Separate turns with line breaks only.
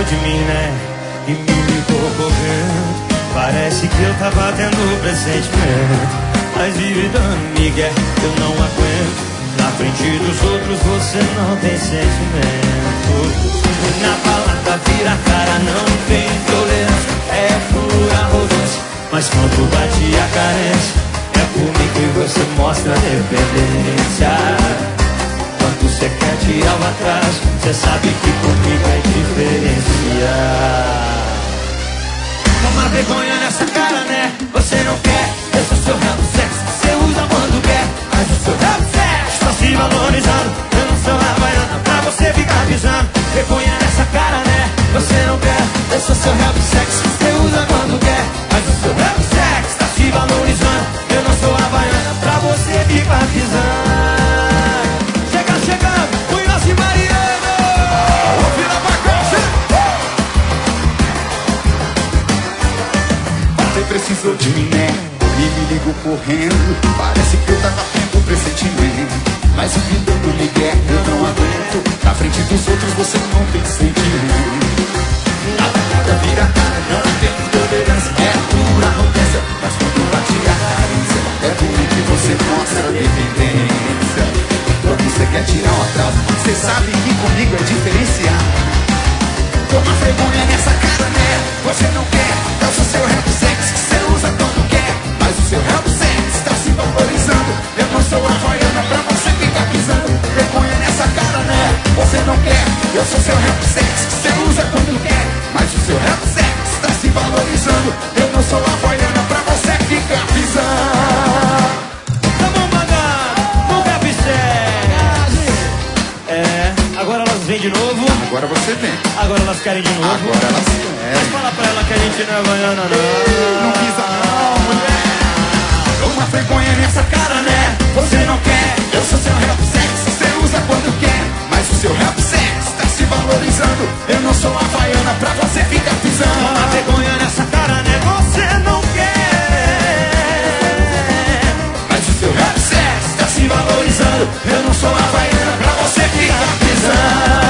de mim, né? E me ligou correndo. Parece que eu tava tendo pressentimento, mas vive dando migué, eu não aguento. Na frente dos outros você não tem sentimento. Na balada vira a cara, não tem tolerância. É pura arrogância, mas quando bate a carência, é comigo que você mostra dependência. Quando você quer tirar o atraso, você sabe que comigo é diferenciar. Toma vergonha nessa cara, né? Você não quer, eu sou seu rap sexo. Você usa quando quer, mas o seu rap sexo está se valorizando. Eu não sou havaiana pra você ficar pisando. Vergonha nessa cara, né? Você não quer, eu sou seu rap sexo. Você usa quando quer, mas o seu rap sexo está se valorizando. Eu não sou havaiana pra você ficar pisando. Chegando, o Inácio Mariano. Vila Bacana.
Você precisou de mim, né? E me ligou correndo. Parece que eu tava tendo pressentimento, mas o que dando migué eu não aguento. Na frente dos outros você não tem sentimento. Na balada vira a cara, não tem tolerância. É pura arrogância, mas quando bate a carência, é por mim que você mostra dependência. Quando você quer tirar o atraso, você sabe que comigo é diferenciar. Toma vergonha nessa cara, né? Você não quer, eu sou seu rap sexy. Você usa quando quer, mas o seu rap sexy está se valorizando. Eu não sou havaiana pra você ficar pisando. Vergonha nessa cara, né? Você não quer, eu sou seu rap sexy. Você usa quando quer, mas o seu rap sexy está se valorizando. Eu não sou havaiana pra você ficar pisando.
Vamos mandar no rap sexy. É, agora elas vêm de novo.
Agora você vem.
Agora elas querem de novo.
Agora elas
Mas
querem.
fala pra ela que a gente não é havaiana, não.
Não pisa não, mulher. Uma vergonha nessa cara, né? Você não quer, eu sou seu rap sexy. Você usa quando quer, mas o seu rap sexy tá se valorizando. Eu não sou havaiana pra você ficar pisando.
Uma vergonha nessa cara, né? Você não quer,
mas o seu rap sexy tá se valorizando. Eu não sou havaiana pra você ficar pisando.